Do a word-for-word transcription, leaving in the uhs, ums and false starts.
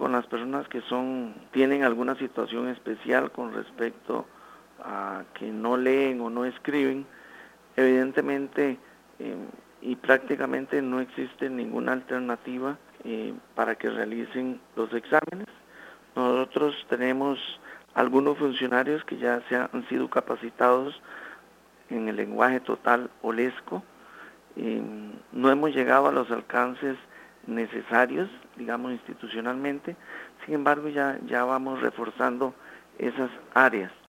con las personas que son tienen alguna situación especial con respecto a que no leen o no escriben, evidentemente eh, y prácticamente no existe ninguna alternativa eh, para que realicen los exámenes. Nosotros tenemos algunos funcionarios que ya se han sido capacitados en el lenguaje total olesco. Eh, no hemos llegado a los alcances necesarios, digamos, institucionalmente. Sin embargo, ya, ya vamos reforzando esas áreas.